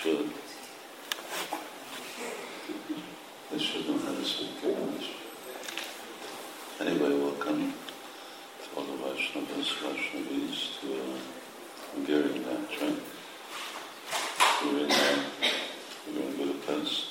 should. They should know how to speak English. Anyway, welcome to all the Vaishnavas, Vaishnavis, to Hungarian batch, right? We're in Budapest,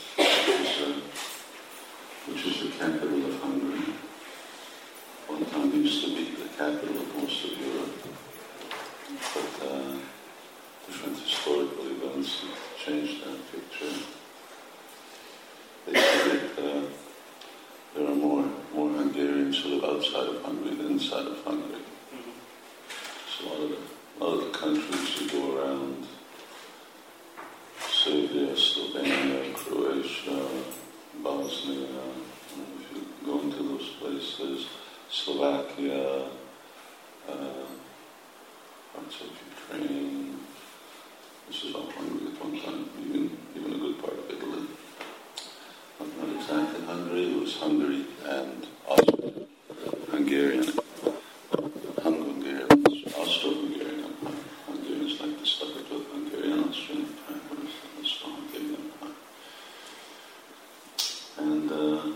which is the capital of Hungary. One time used to be the capital of most of Europe, but different historical events have changed that picture. They say that there are more Hungarians who live outside of Hungary than inside of Hungary. So a lot of the countries you go around, Serbia, Slovenia, Croatia, Bosnia, if you go into those places, Slovakia, parts of Ukraine, this is all Hungary at one time, even a good part of Italy. Not exactly Hungary, it was Hungary and Austro-Hungarian. Austro-Hungarian Empire. Hungarians like to stuff it with Hungarian, Austrian Empire, but it's not Austro-Hungarian Empire. And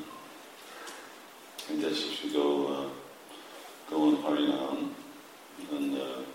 I guess if you go on Harinam, and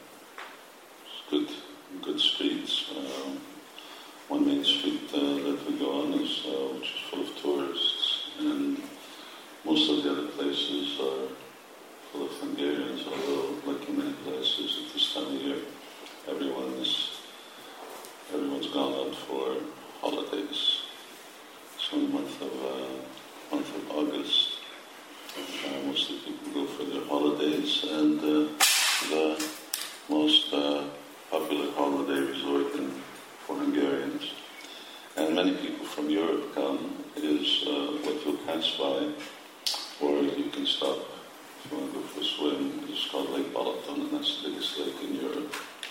it's good streets. One main street that we go on is which is full of tourists, and most of the other places are full of Hungarians, although like in many places at this time of year, everyone's gone out for holidays. So in the month of August, most of the people go for their holidays, and the most popular holiday resort for Hungarians, and many people from Europe come, is what you'll pass by, or you can stop if you want to go for a swim. It's called Lake Balaton, and that's the biggest lake in Europe.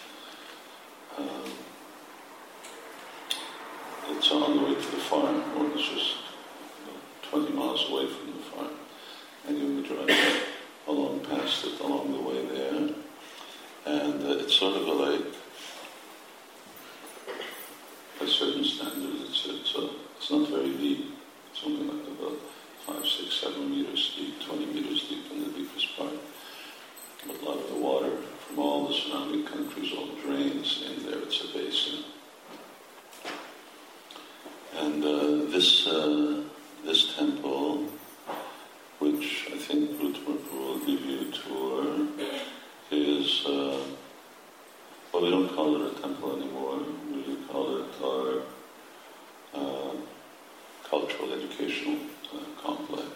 It's on the way to the farm, or it's just 20 miles away from the farm, and you can drive along past it along the way there, and it's sort of a lake. By certain standards, it's not very deep. It's only like about 5, 6, 7 meters deep, 20 meters deep in the deepest part. But a lot of the water from all the surrounding countries all drains in there. It's a basin. And this temple, which I think Ruthmur will give you a tour, is, well, we don't call it a temple anymore. We call it our cultural educational complex.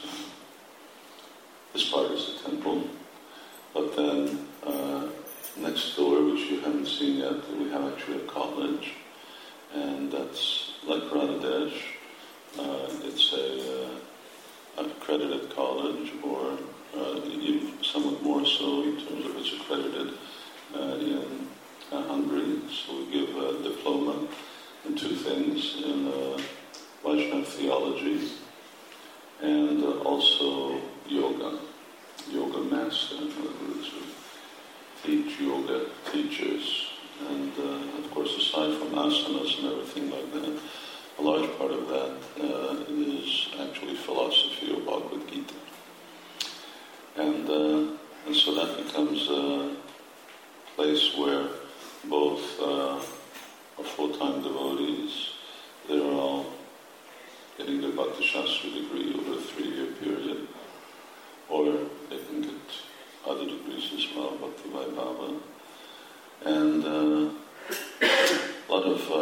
This part is a temple, but then next door, which you haven't seen yet, we have actually a college, and that's like Radhadesh. It's a accredited college, or even somewhat more so in terms of it's accredited in Hungary. So we give a diploma in 2 things, in Vaishnava theology and also yoga master. In other words, we teach yoga teachers, and of course aside from asanas and everything like that, a large part of that is actually philosophy or Bhagavad Gita. And so that becomes a place where both are full-time devotees. They're all getting their Bhakti Shastra degree over a 3-year period, or they can get other degrees as well, Bhakti Vaibhava. And a lot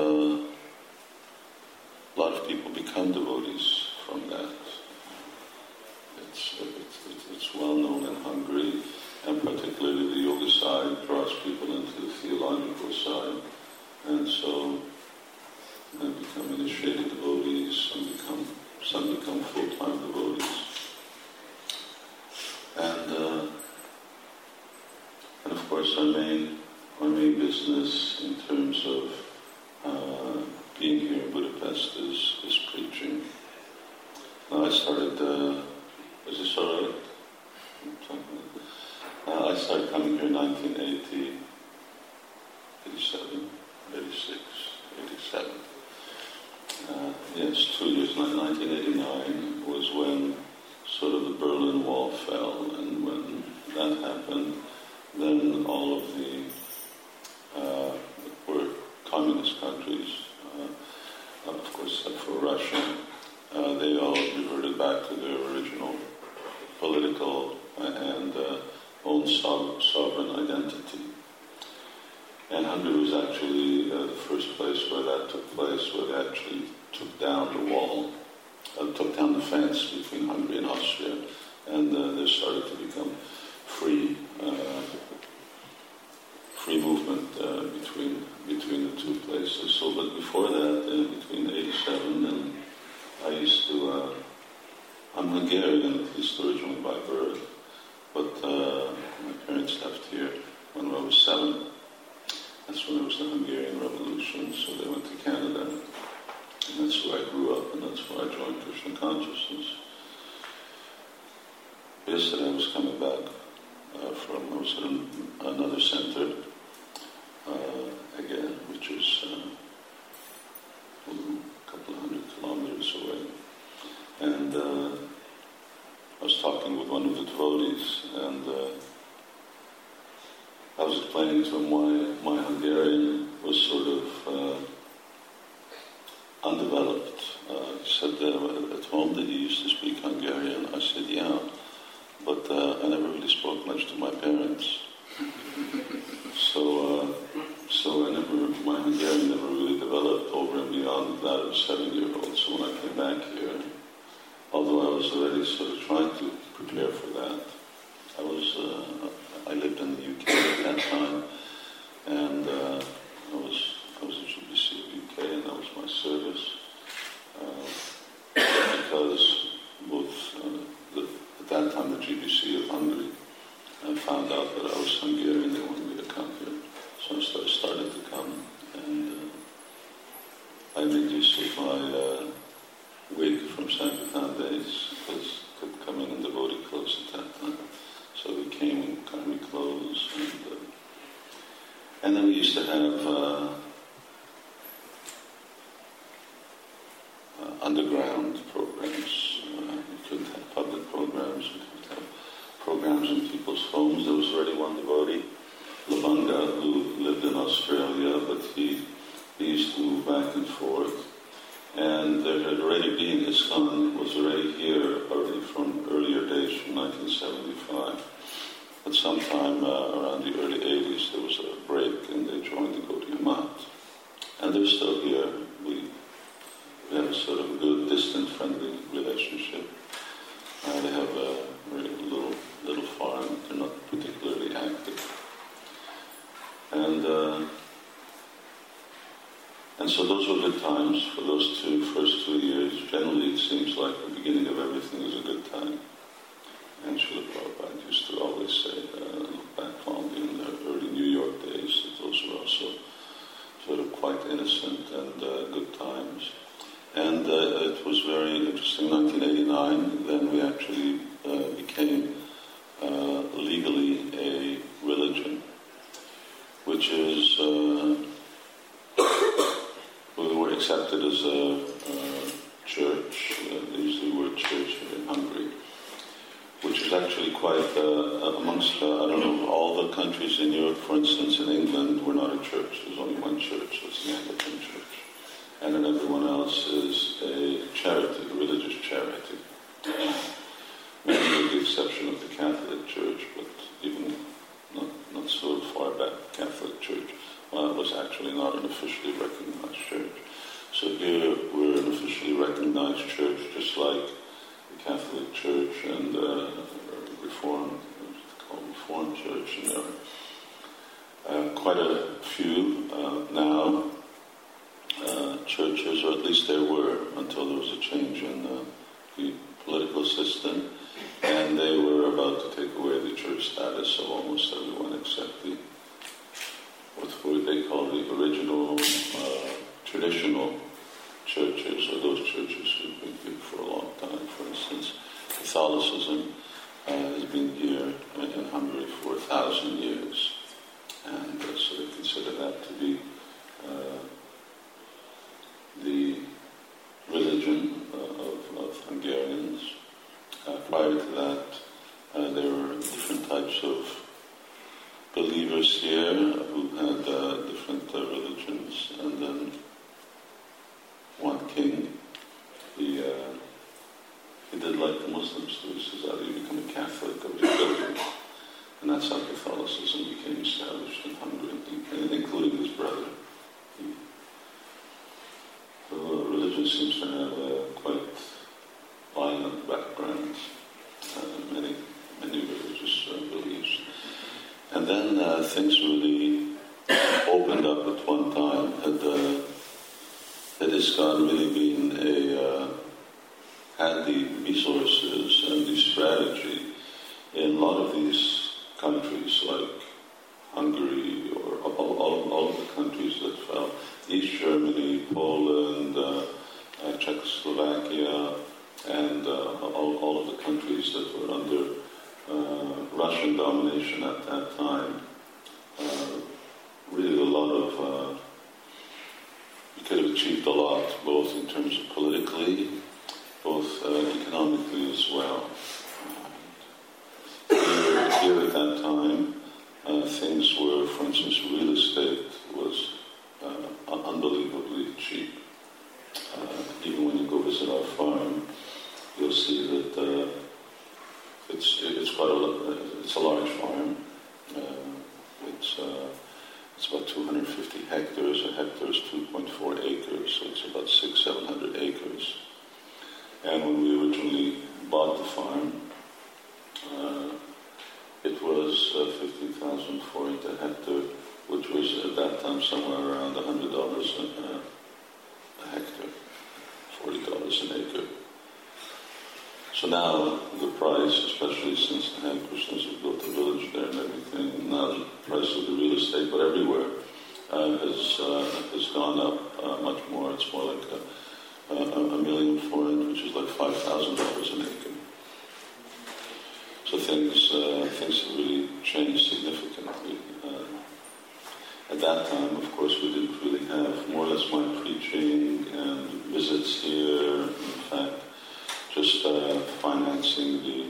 of people become devotees from that. It's well known in Hungary, and particularly the yoga side draws people into the theological side, and so they become initiated devotees, some become full-time devotees. And of course our main business in terms of being here in Budapest is preaching. Now I started, is this all right? I started coming here in 1980, 87, 86, 87. Yes, 2 years. 1989 was when sort of the Berlin Wall fell, and when that happened, then all of the were communist countries, of course, except for Russia, they all reverted back to their original political and own sovereign identity. And Hungary was actually the first place where that took place, where they actually took down the wall, took down the fence between Hungary and Austria, and there started to become free movement between the two places. So, but before that, between 87 and I used to, I'm Hungarian, at least originally by birth, but my parents left here when I was 7. That's when there was the Hungarian Revolution, so they went to Canada. And that's where I grew up, and that's where I joined Krishna Consciousness. Yesterday I was coming back I was in another center, again, which is a couple of 100 kilometers away. And I was talking with one of the devotees, and I was explaining to him why my Hungarian was sort of undeveloped. He said at home that he used to speak Hungarian. I said, yeah, but I never really spoke much to my parents. So my Hungarian never really developed over and beyond that of a 7-year-old. So when I came back here, although I was already sort of trying to prepare for that, I lived in the UK at that time, and I was a GBC of UK, and that was my service, because both at that time the GBC of Hungary found out that I was Hungarian. They wanted me to come here, so I started to come, and I made use of my wig from Sankirtan days, because I could come in devotee clothes at that time. So we came in karmi clothes, and then we used to have underground programs. We couldn't have public programs. We couldn't have programs in people's homes. There was already one devotee, Labanga, who lived in Australia, but he used to move back and forth. And there had already been, his son was already here already from earlier days, from 1975. But sometime around the early 80s there was a break, and they joined the Gaudiya Math. And they're still here. We have a sort of good, distant, friendly relationship. They have a very little farm. They're not particularly active. And so those were good times for those first 2 years. Generally, it seems like the beginning of everything is a good time. And Srila Prabhupada used to always say, back in the early New York days, that those were also sort of quite innocent and good times. And it was very interesting. 1989, then we actually became legally a religion, which is we were accepted as a church. They use the word church in Hungary, which is actually quite amongst, I don't know, all the countries in Europe, for instance, in England, we're not a church. There's only one church, that's the Anglican Church. And then everyone else is a charity, a religious charity. Maybe with the exception of the Catholic Church, but even not so far back, Catholic Church was actually not an officially recognized church. So here we're an officially recognized church, just like the Catholic Church and Reformed Church, and there are quite a few now churches, or at least there were until there was a change in the political system, and they were about to take away the church status of almost everyone except what they call the original traditional churches, or those churches who've been here for a long time. For instance, Catholicism has been here in Hungary for 1,000 years, and so they consider that to be ISKCON really been had the resources and the strategy in a lot of these countries like Hungary or all of the countries that fell, East Germany, Poland, Czechoslovakia, and all of the countries that were under Russian domination at that time. Really a lot of, you could have achieved a lot, both in terms of politically, both economically as well. Here at that time, things were, for instance, real estate was unbelievably cheap. Even when you go visit our farm, you'll see that it's a large farm. It's about 250 hectares. A hectare is 2.4 acres, so it's about 600-700 acres. And when we originally bought the farm, it was 50,000 for it a hectare, which was at that time somewhere around $100 a hectare, $40 an acre. So now the price, especially since the Hare Krishnas have built a village there and everything, now the price of the real estate, but everywhere, has gone up much more. It's more like $1 million for it, which is like $5,000 an acre. So things have really changed significantly. At that time, of course, we didn't really have more or less my preaching and visits here. In fact, just financing the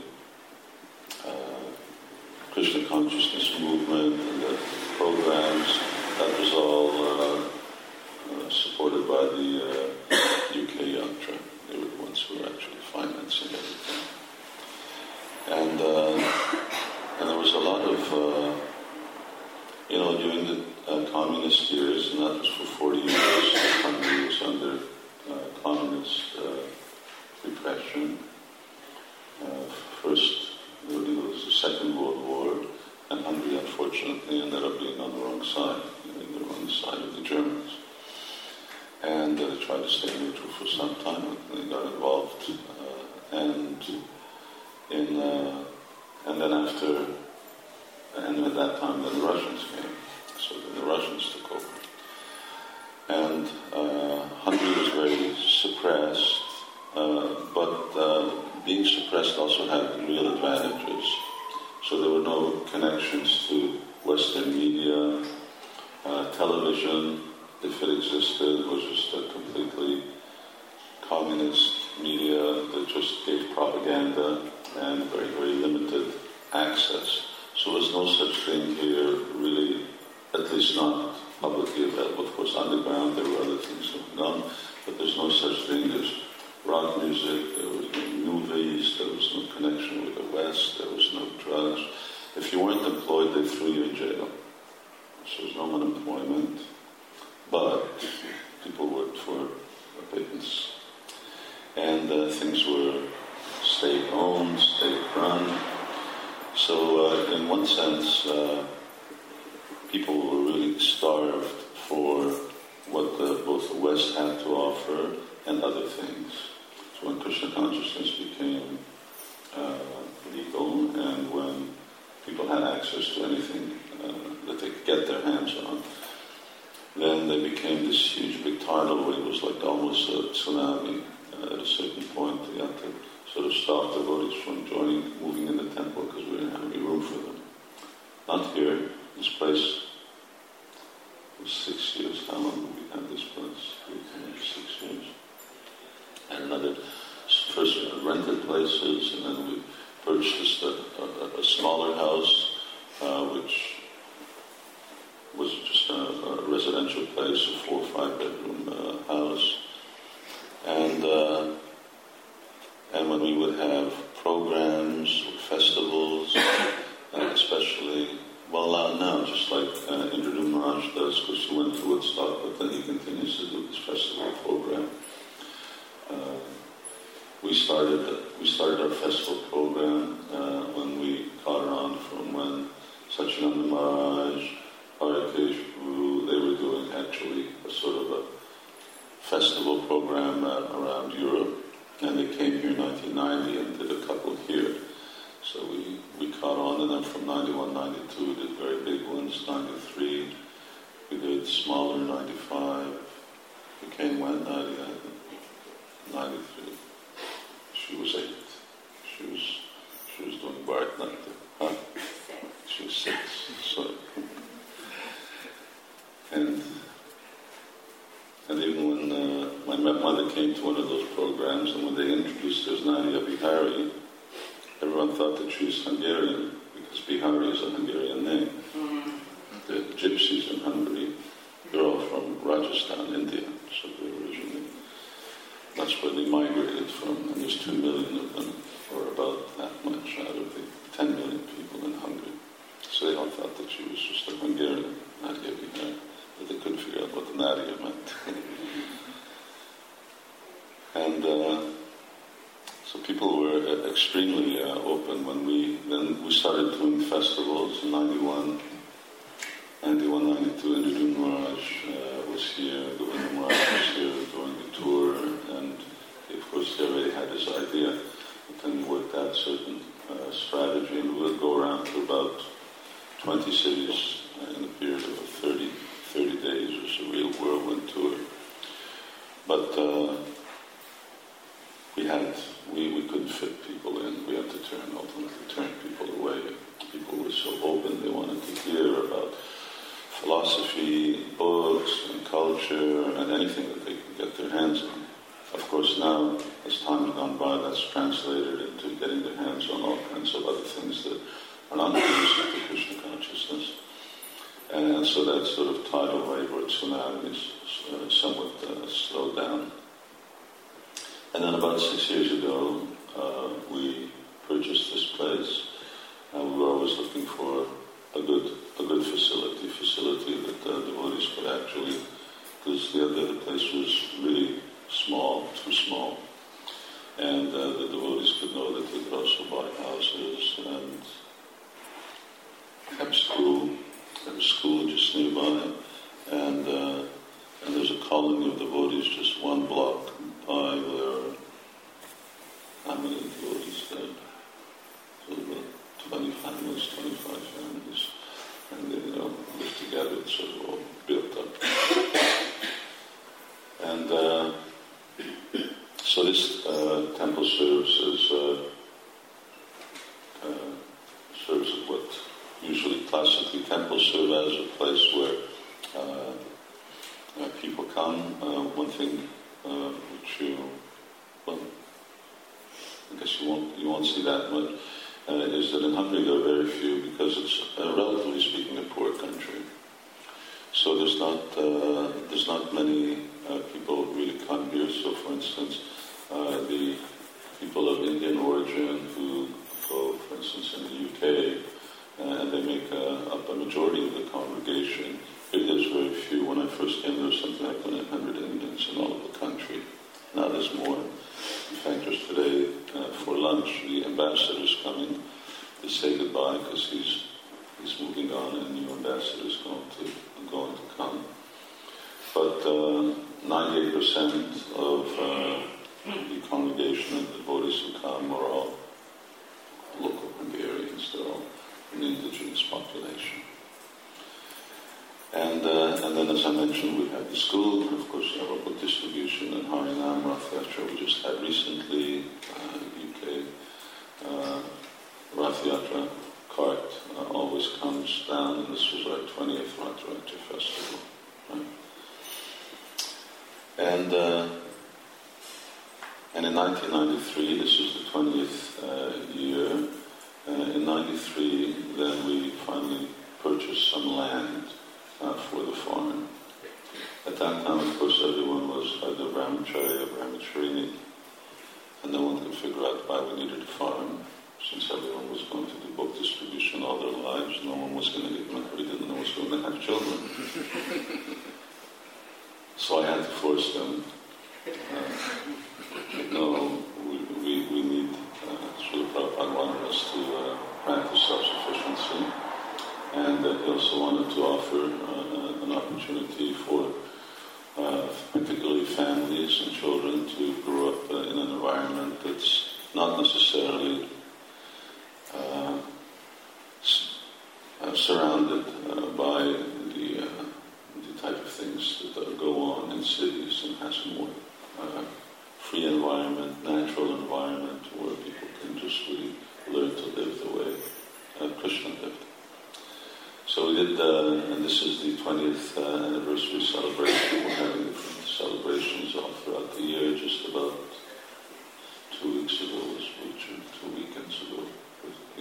Krishna consciousness movement and the programs. That was all supported by the UK Yantra. They were the ones who were actually financing everything. And there was a lot of, during the communist years, and that was for 40 years, the country was under communist repression. First, there was the Second World War, and Hungary, unfortunately, ended up being on the wrong side. They were on the side of the Germans. And they tried to stay neutral for some time, and they got involved. And at that time, then the Russians came. So then the Russians took over. And Hungary was very suppressed, but being suppressed also had real advantages. So there were no connections to Western media. Television, if it existed, was just a completely communist media that just gave propaganda and very, very limited access. So there's no such thing here, really, at least not publicly available. Of course, underground, there were other things going on, but there's no such thing as rock music, there was no movies, there was no connection with the West, there was no drugs. If you weren't employed, they threw you in jail. So there's no unemployment, but people worked for a pittance. And things were state-owned, state-run. So in one sense, people were really starved for what both the West had to offer and other things. So when Krishna consciousness became legal, and when people had access to anything that they could get their hands on, then they became this huge big tidal wave. It was like almost a tsunami. At a certain point, they had to sort of stop the devotees from moving in the temple, because we didn't have any room for them. Not here. This place was 6 years. How long did we have this place? 6 years. And first we rented places, and then we purchased a smaller house, which was just a residential place, a 4 or 5 bedroom house. And when we would have programs, festivals, especially, now just like Indradu Maharaj does, because he went to Woodstock, but then he continues to do this festival program. We started our festival program when we caught on from when Satchidananda Maharaj, Harikesh Guru, they were doing actually a sort of a festival program around Europe, and they came here in 1990 and did a couple here. So we caught on, and then from 91, 92 we did very big ones. 93 we did smaller. 95 we came when 93. She was 8. She was doing Bharatanatyam. Huh? She was 6. So and even when my mother came to one of those programs, and when they introduced her as Nadia Bihari, everyone thought that she was Hungarian, because Bihari is a Hungarian name. Mm-hmm. The gypsies in Hungary, they're all from Rajasthan, India, so they originally, that's where they migrated from, and there's 2 million of them, or about that much out of the 10 million people in Hungary. So they all thought that she was just a Hungarian, Nadia Bihari, but they couldn't figure out what the Nadia meant. And so people were extremely open when we started doing festivals in 91, 92. Indra Maharaj was here, Govinda Maharaj was here doing the tour, and of course he already had his idea, but then we worked out certain strategy, and we would go around to about 20 cities in a period of 30 days. It was a real whirlwind tour. But we couldn't fit people in. We had to ultimately turn people away. People were so open, they wanted to hear about philosophy, books, and culture, and anything that they could get their hands on. Of course now, as time has gone by, that's translated into getting their hands on all kinds of other things that are not conducive to Krishna consciousness. And so that sort of tidal wave or tsunami is somewhat slowed down. And then about 6 years ago, we purchased this place, and we were always looking for a good facility that devotees could actually, because the other place was really small, too small, and the devotees could know that they could also buy houses and have school. There was school just nearby, and there's a colony of devotees just one block by there. How many devotees there? So about 20 families, 25 families, and they live together. It's sort of all built up. And so this temple serves as what usually classically temples serve as a place where people come. One thing which I guess you won't see that much, is that in Hungary there are very few, because it's relatively speaking a poor country. So there's not many people who really come here. So for instance, the people of Indian origin who go, for instance, in the UK, and they make up a majority of the congregation. There's very few. When I first came, there was something like 100 Indians in all of the country. Now there's more. In fact, just today for lunch, the ambassador is coming to say goodbye, because he's moving on, and a new ambassador is going to come. But 98% of the congregation and the devotees who come are all local Hungarians. They're all an indigenous population. And then, as I mentioned, we have the school, and of course our book distribution and Harinam Rath Yatra we just had recently, UK Rath Yatra cart always comes down, and this was our 20th Rath Yatra festival. Right? And in 1993, this was the 20th year, in 93, then we finally purchased some land for the farm. At that time, of course, everyone was either brahmachari or brahmacharini, and no one could figure out why we needed a farm. Since everyone was going to do book distribution all their lives, no one was going to get married, and no one was going to have children. So I had to force them. No, we need, Srila Prabhupada wanted us to practice self-sufficiency, and he also wanted to offer an opportunity for particularly families and children, to grow up in an environment that's not necessarily surrounded by the type of things that go on in cities, and has a more free environment, natural environment, where people can just really learn to live the way Krishna lived. So we did, and this is the 20th anniversary celebration. We're having different celebrations all throughout the year. Just about 2 weeks ago was Richard, 2 weekends ago. We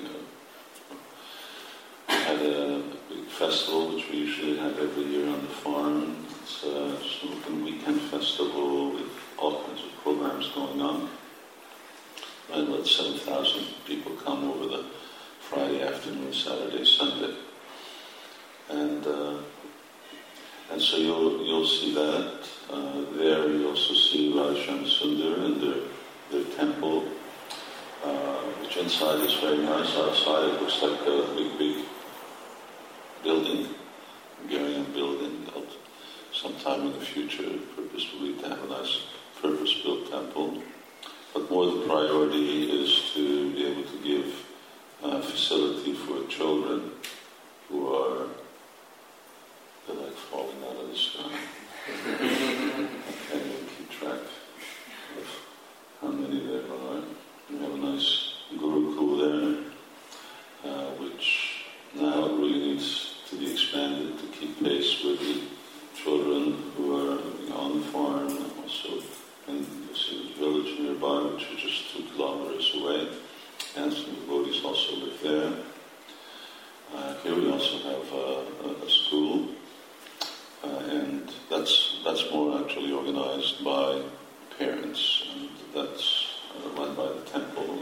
had a big festival, which we usually have every year on the farm. It's just an open weekend festival with all kinds of programs going on. And about 7,000 people come over the Friday afternoon, Saturday, Sunday. And so you'll see that. There you also see Radhasham Sundar and their temple, which inside is very nice. Outside it looks like a big building, Hungarian building, built sometime in the future, purposefully to have a nice purpose-built temple. But more the priority is to be able to give facility for children who are they're like falling out of the sky. I can't even keep track of how many there are. We have a nice Gurukul there, which now really needs to be expanded to keep pace with the children who are on the farm, and also in this village nearby, which is just 2 kilometers away, and some devotees also live there. Here we also have a school, and that's more actually organized by parents, and that's run by the temple.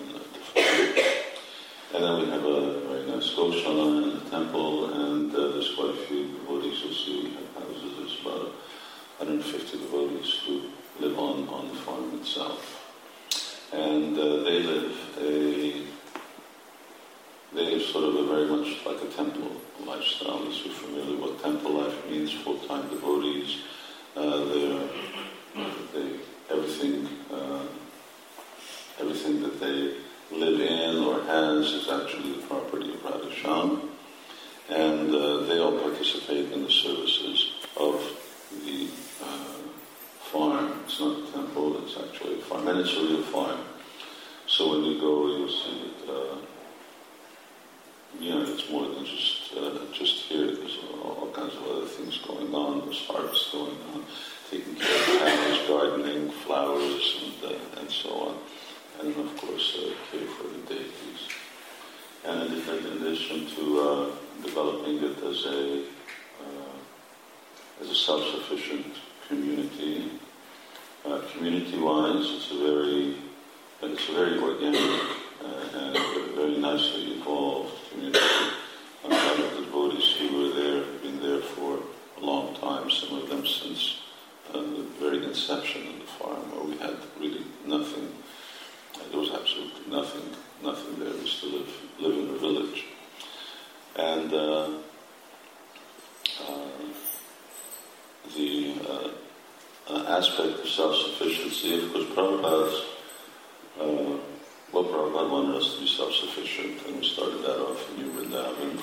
And then we have a very nice Goshala in the temple, and there's quite a few devotees. You'll see we have houses. There's about 150 devotees who live on the farm itself. And they live sort of a very much like a temple lifestyle. If you're familiar with what temple life means, full-time devotees, everything that they live in or has is actually the property of Radhasham, and they all participate in the services of the farm. It's not a temple, it's actually a farm, and it's a real farm. So when you go, you'll see that it's more than just here. There's all kinds of other things going on. There's harvest going on, taking care of cows, gardening, flowers, and so on. And of course, care for the deities. And in addition to developing it as a self-sufficient community, community-wise, it's a very organic and very nicely evolved community. The devotees who were there have been there for a long time. Some of them since the very inception of the farm, where we had really nothing. There was absolutely nothing there. We used to live in a village. And the aspect of self-sufficiency, of course, Prabhupada wanted us to be self-sufficient, and we started that off in New Vrindavan,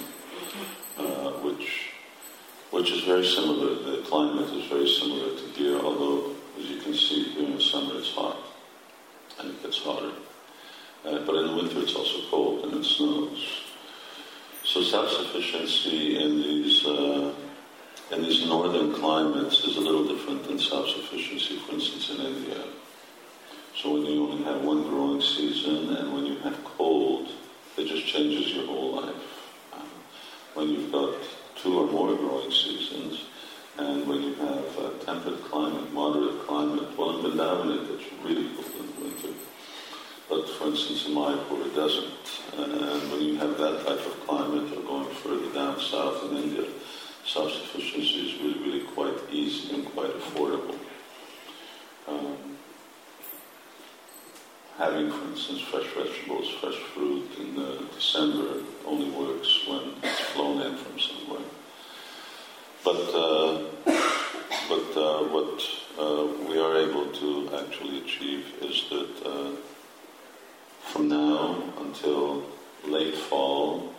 which is very similar. The climate is very similar to here, although, as you can see, here in the summer it's hot. And it gets hotter. But in the winter it's also cold and it snows. So self-sufficiency in these northern climates is a little different than self-sufficiency, for instance, in India. So when you only have one growing season, and when you have cold, it just changes your whole life. When you've got 2 or more growing seasons, and when you have a temperate climate, moderate climate, well, in Vrindavan it gets really cold in the winter. But for instance, in Mayapur it doesn't. And when you have that type of climate, or going further down south in India, self-sufficiency is really, really quite easy and quite affordable. Having, for instance, fresh vegetables, fresh fruit in December only works when it's flown in from somewhere. But what we are able to actually achieve is that from now until late fall,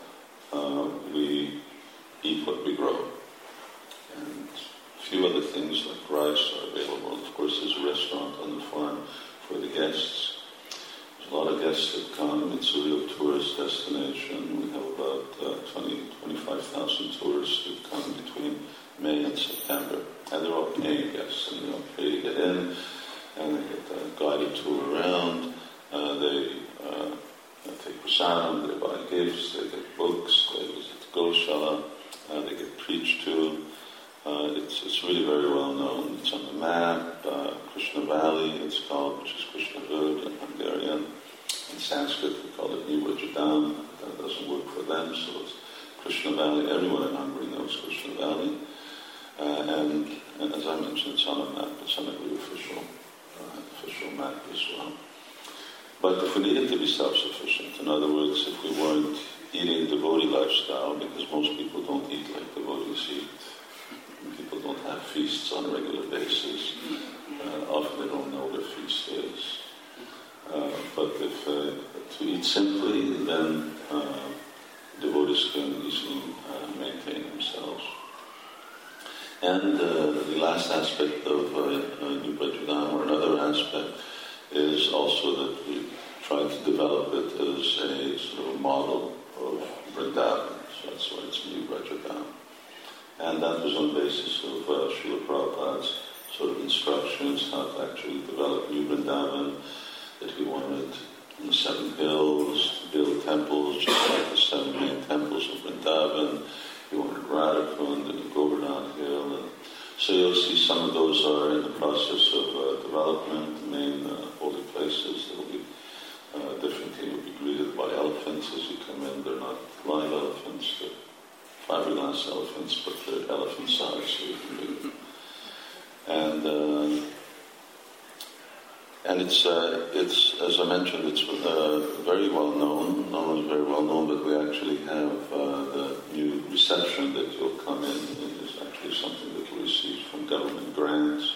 we eat what we grow. And a few other things like rice are available. Of course, there's a restaurant on the farm for the guests. There's a lot of guests that come. It's a real tourist destination. We have about 25,000 tourists who come between May and September. And they're all paying guests. And, pay to get in, and they get a guided tour around. They take prasadam, they buy gifts, they get books, they visit the Goshala, they get preached to. It's really very well known. It's on the map. Krishna Valley, it's called, which is Krishna Hood in Hungarian. In Sanskrit, we call it New Rajadam. That doesn't work for them, so it's Krishna Valley. Everyone in Hungary knows Krishna Valley. And as I mentioned, it's on a map. It's on every official map as well. But if we needed to be self-sufficient, in other words, if we weren't eating devotee lifestyle, because most people don't eat like devotees eat, people don't have feasts on a regular basis, often they don't know what a feast is. But if to eat simply, then devotees can easily maintain themselves. And the last aspect of New Brajadam, or another aspect, is also that we try to develop it as a sort of model of Vrindavan. So that's why it's New Brajadam. And that was on the basis of Srila Prabhupada's sort of instructions how to actually develop New Vrindavan, that he wanted in the 7 hills to build temples, just like the 7 main temples of Vrindavan. He wanted Radhakund and the Govardhan Hill. And so you'll see some of those are in the process of development. The main holy places that will be differently will be greeted by elephants as you come in. They're not live elephants, they're fiberglass elephants, but they're elephant size, so you can greet them. And it's as I mentioned, it's very well known. Not only very well known, but we actually have the new reception that you'll come in. It is actually something that we receive from government grants.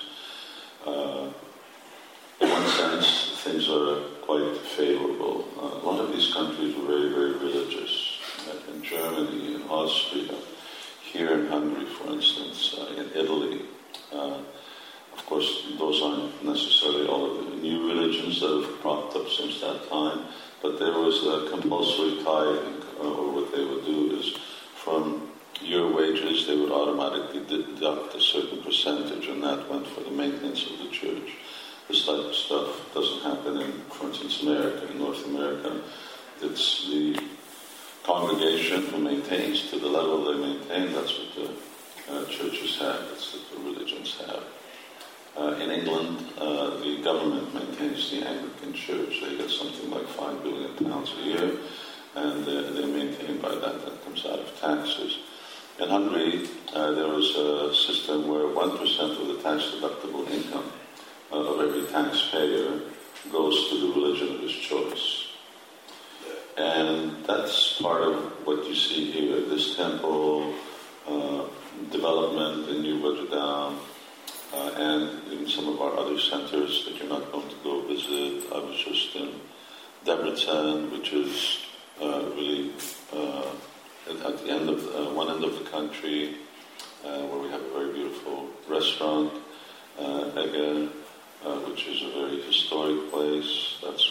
In one sense, things are quite favorable. A lot of these countries were very, very religious. In Germany, in Austria, here in Hungary, for instance, in Italy. Of course, those aren't necessarily all of the new religions that have cropped up since that time, but there was a compulsory tithing, or what they would do is from your wages they would automatically deduct a certain percentage, and that went for the maintenance of the church. This type of stuff doesn't happen in, for instance, America, in North America. It's the congregation who maintains to the level they maintain. That's what the churches have, that's what the religions have. In England, the government maintains the Anglican Church. They get something like £5 billion a year, and they're maintained by that. That comes out of taxes. In Hungary, there was a system where 1% of the tax-deductible income of every taxpayer goes to the religion of his choice. And that's part of what you see here. This temple, development in New Brajadam, and in some of our other centers that you're not going to go visit. I was just in Debrecen, which is really at the end of one end of the country, where we have a very beautiful restaurant, Eger, which is a very historic place. That's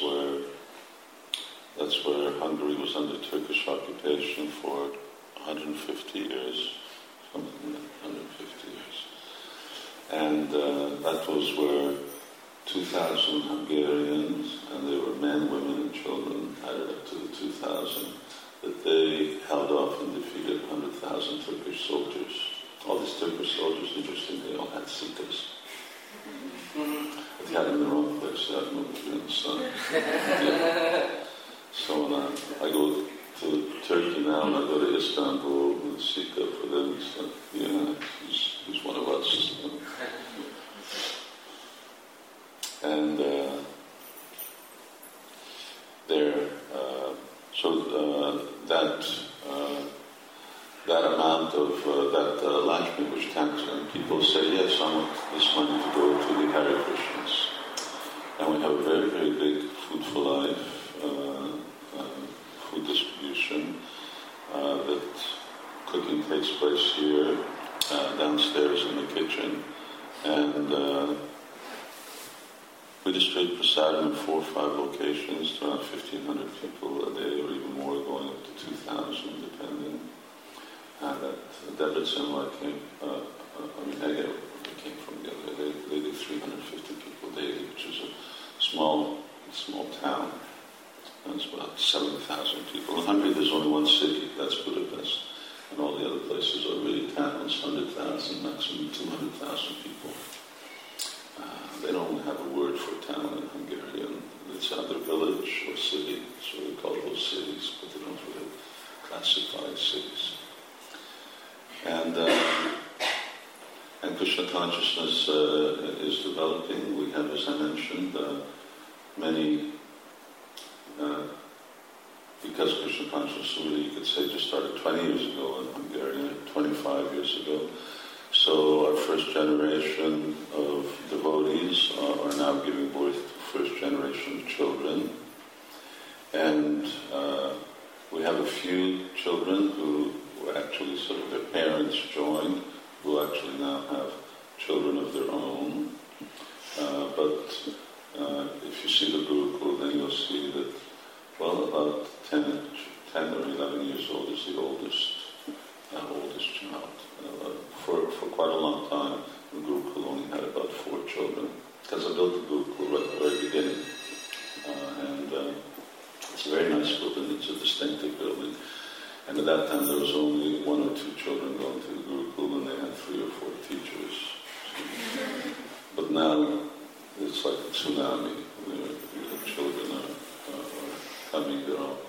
where Hungary was under Turkish occupation for 150 years, something like 150 years. And that was where 2,000 Hungarians, and they were men, women, and children, added up to the 2,000, that they held off and defeated 100,000 Turkish soldiers. All these Turkish soldiers, interestingly, they all had sikas. But they had them in the wrong place. They had them over in the sun. Yeah. So when I go to Turkey now, and I go to Istanbul with Sika for them, so, yeah, he's one of us. And that amount out of that Lakshmi which tax, and people say, yes, I want this money to go to the Hare Krishnas. And we have a very, very big Food for Life food distribution that cooking takes place here, downstairs in the kitchen. And we distribute prasadam in 4 or 5 locations to around 1,500 people a day, or even more, going up to 2,000, depending. That Debrecen came, came from the other day. They do 350 people daily, which is a small town. It's about 7,000 people. In Hungary, there's only one city, that's Budapest. And all the other places are really towns, 100,000, maximum 200,000 people. They don't have a word for town in Hungarian. It's either village or city, so we call those cities, but they don't really classify as cities. And Krishna consciousness is developing. We have, as I mentioned, many, because Krishna consciousness really, you could say, just started 20 years ago in Hungary, 25 years ago. So our first generation of devotees are now giving birth to first generation of children. And we have a few children who actually sort of their parents joined, who actually now have children of their own. But if you see the Gurukul, then you'll see that, well, about 10 or 11 years old is the oldest child. For quite a long time, the Gurukul only had about 4 children, because I built the Gurukul right at the very beginning. And it's a very nice building. It's a distinctive building. And at that time, there was only 1 or 2 children going to the Gurukul, and they had 3 or 4 teachers. But now, it's like a tsunami. The children are coming, they're all.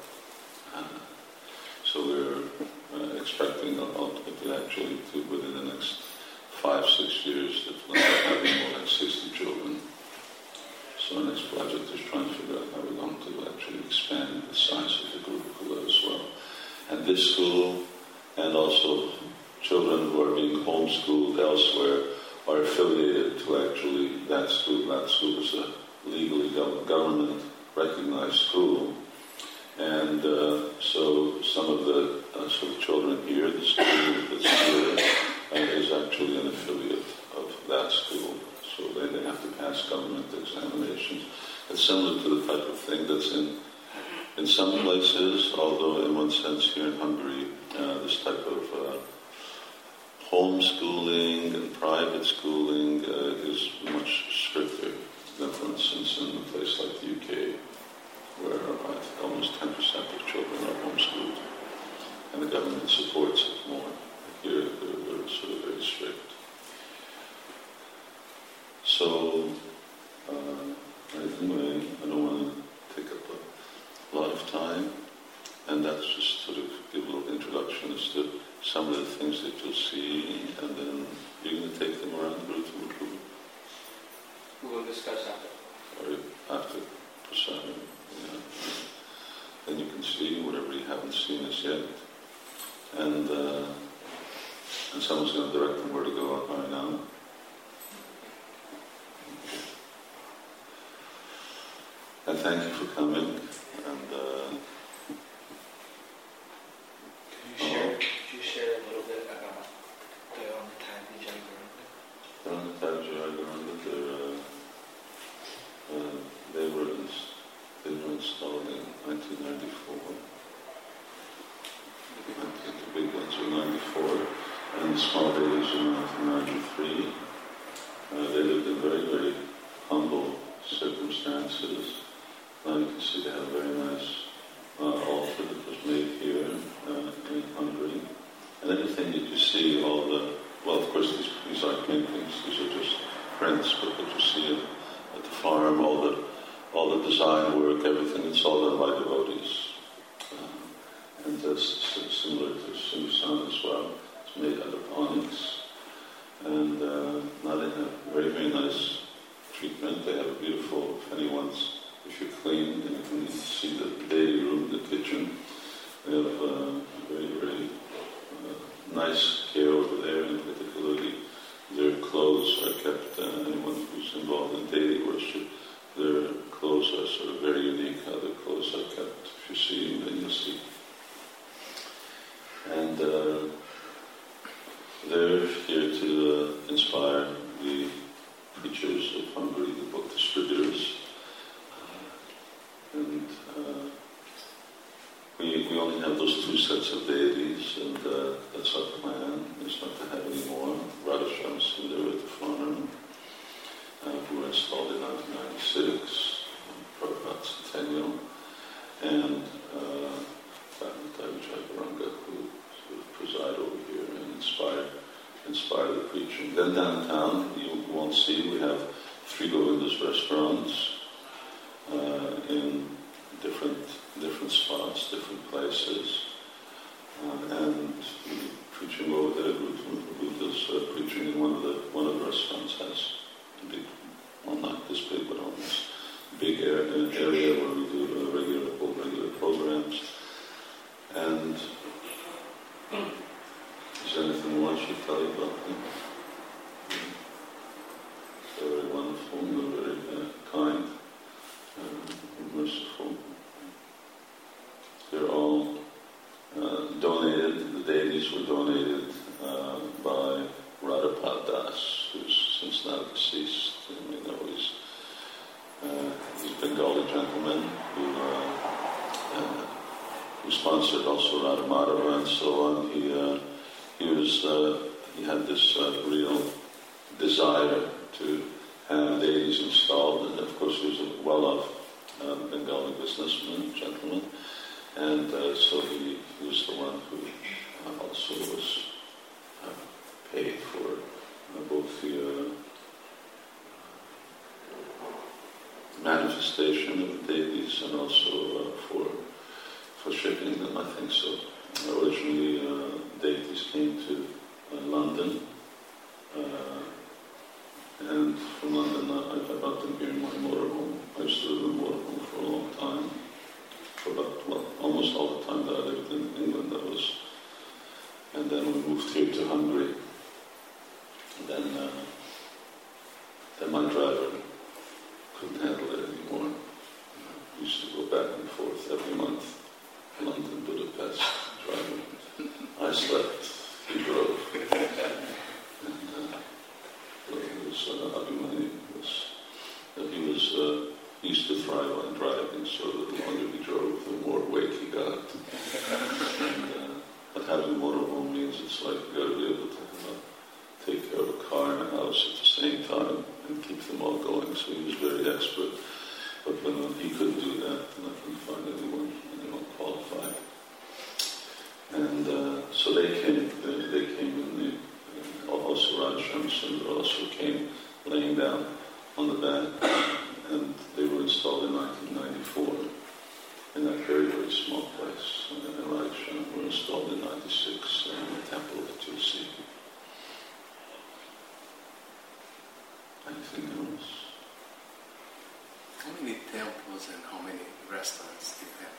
So we're expecting ultimately, actually, within the next 5-6 years, that we'll be having more than 60 children. So our next project is trying to figure out how we're going to actually expand the size of the Gurukula as well. And this school, and also children who are being homeschooled elsewhere, are affiliated to actually that school. That school is a legally government-recognized school. And so some of the children here, the school that's here, is actually an affiliate of that school. So they have to pass government examinations. It's similar to the type of thing that's in some places, although in one sense here in Hungary, this type of homeschooling and private schooling is much stricter than, for instance, in a place like the UK, where I think almost 10% of children are homeschooled, and the government supports it more. Here, they're sort of very strict. So, anyway, I don't want to take up a lot of time, and that's just sort of give a little introduction as to some of the things that you'll see, and then you're going to take them around the route. We will discuss after. Or after Prasadam. Yeah. Then you can see whatever you haven't seen as yet. And someone's going to direct them where to go up right now. And thank you for coming. And could you share a little bit about the Onatag Vijay Guranga? The Onatag Vijay Guranga, they were installed in 1994. The big ones were 94, and the small babies were 1993. They lived in very, very humble circumstances. Now you can see they have a very nice altar that was made here in Hungary. And everything that you see, well, of course, these aren't paintings, these are just prints, but what you see at the farm, all the design work, everything, it's all done by devotees. And that's similar to Sumi-san as well. It's made out of onyx. And now they have very, very nice treatment. They have a beautiful, if you're clean, and you can see the day room, the kitchen. They have very, very nice care over there, and particularly their clothes are kept. Anyone who's involved in deity worship, their clothes are sort of very unique. How their clothes are kept. If you see them, then you'll see. And they're here to inspire the preachers of Hungary, the book distributors. And we only have those two sets of deities, and that's our plan. It's not to have any more. Radhasham Sundar at the farm, who were installed in 1996, Prabhupada's centennial, and Bhakti Jagaranga, who sort of preside over here and inspire the preaching. Then downtown, you won't see, we have 3 Govindas restaurants in different spots, different places, and preaching over there. Buddha's preaching in one of the restaurants has a big, well, not this big, but almost big area where we do regular programs. And is there anything more I should tell you about them? They're very wonderful, they're very kind, merciful. They're all donated, the deities were donated by Radhapad Das, who's since now deceased. You may know he's a Bengali gentleman who sponsored also Radha Madhava and so on. He had this real desire to have deities installed, and of course he was a well-off Bengali businessman, gentleman, and so he was the one who also was paid for both the manifestation of the deities and also for shipping them, I think so. Originally, deities came to London, and from London I brought them here in my motorhome. I used to live in a motorhome for a long time, for almost all the time that I lived in England. And then we moved here to Hungary. And then my driver couldn't handle it anymore. We used to go back and forth every month, London, Budapest, driving. I slept, he drove. And he used to thrive on driving, so that the longer he drove, the more weight he got. But having a motorhome means it's like you got to be able to take care of a car and a house at the same time and keep them all going. So he was very expert. But when he couldn't do that, then I couldn't find anyone qualified. And so they came in also Radhasham Sundar also came laying down on the back, and they were installed in 1994 in that very, very small place. And Radhasham were installed in 96 in the temple of Tulsi. Anything else? How many temples and how many restaurants do you have?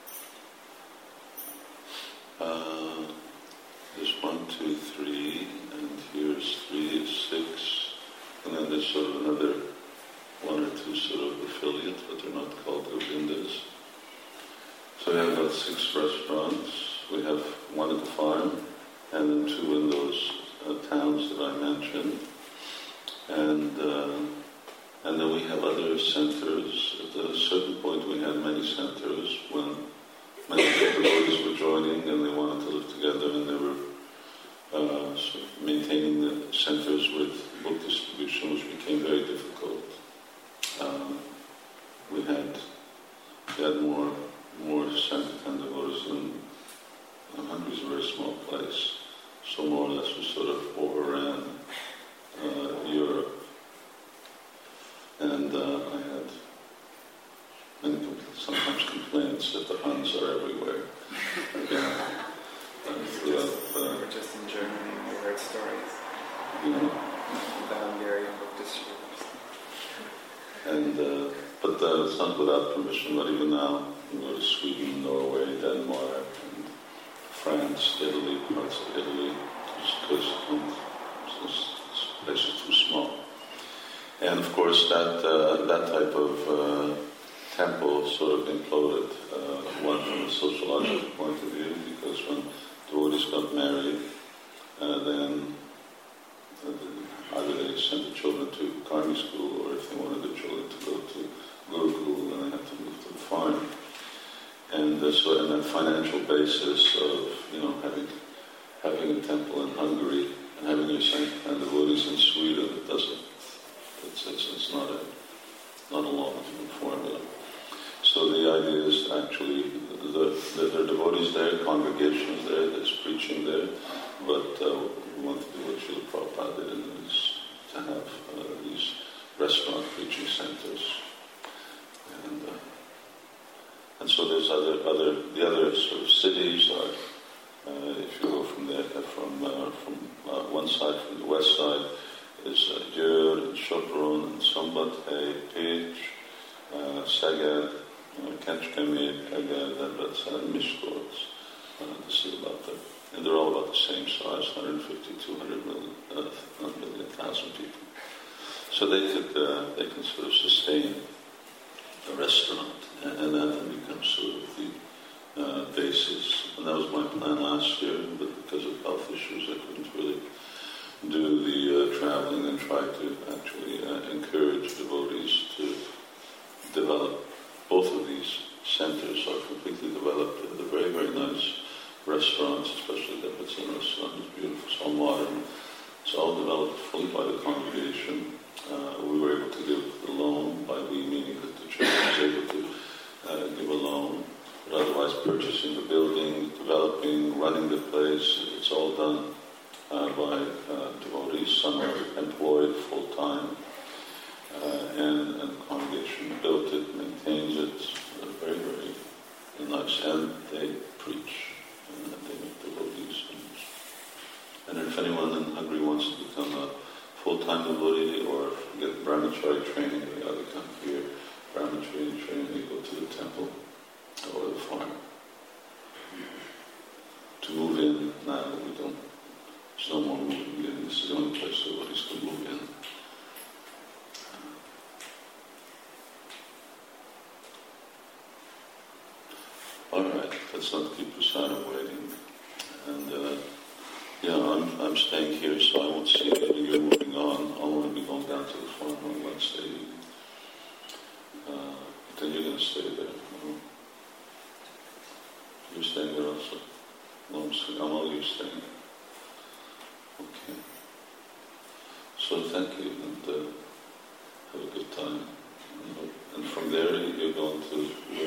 There's 1, 2, 3, and here's 3, 6, and then there's sort of another 1 or 2 sort of affiliates, but they're not called Govindas. So we have about 6 restaurants. We have 1 at the farm, and then 2 in those towns that I mentioned. And then we have other centers. At a certain point we had many centers when many devotees were joining and they wanted to live together, and they were sort of maintaining the centers with book distribution, which became very difficult. We had more Sankirtan devotees, and Hungary is a very small place, so more or less we sort of overran Europe. And I had many sometimes complaints that the Huns are everywhere. Or just in Germany, we heard stories. The Hungarian book distributors. And but it's not without permission. But even now, you go to Sweden, Norway, Denmark, and France, Italy, parts of Italy, just because this place is too small. And of course, that type of temple sort of imploded, one from a sociological point of view, because when devotees got married, then either they sent the children to Karmi school, or if they wanted the children to go to Gurukul, then they had to move to the farm. And so, in that financial basis of having a temple in Hungary and having your and devotees in Sweden, it doesn't. It's not a long-term formula. So the idea is actually there are devotees there, congregations there, there's preaching there, but we want to do what Srila Prabhupada did, is to have these restaurant preaching centers. And so there's the other sort of cities are, if you go from there, from one side, from the west side, is Győr and Sopron and Szombathely, Pécs, Szeged, Kecskemét, Eged, Debrecen, Miskolc. This is and they're all about the same size, 150, 200 million, 1,000 people. So they can sort of sustain a restaurant, and that then becomes sort of the basis. And that was my plan last year, but because of health issues, I couldn't really do the traveling and try to actually encourage devotees to develop. Both of these centers are completely developed. They're very, very nice restaurants, especially the Debrecen restaurant is beautiful. It's all modern. It's all developed fully by the congregation. We were able to give the loan, by we meaning that the church was able to give a loan. But otherwise, purchasing the building, developing, running the place, it's all done by devotees. Some are employed full-time, and the congregation built it, maintains it, very, very nice. And they preach, and they make devotees. And if anyone in Hungary wants to become a full-time devotee or get brahmachari training, they either come here, brahmachari training, they go to the temple or the farm. To move in, now we don't. There's no more moving in. This is the only place devotees can move in. All right, let's not keep Prasadam waiting. And I'm staying here, so I won't see you. You're moving on. I'll only be going down to the farm on Wednesday evening. But then you're going to stay there. You're staying there also. I'm all you staying. Okay. So thank you, and have a good time. And from there, you're going to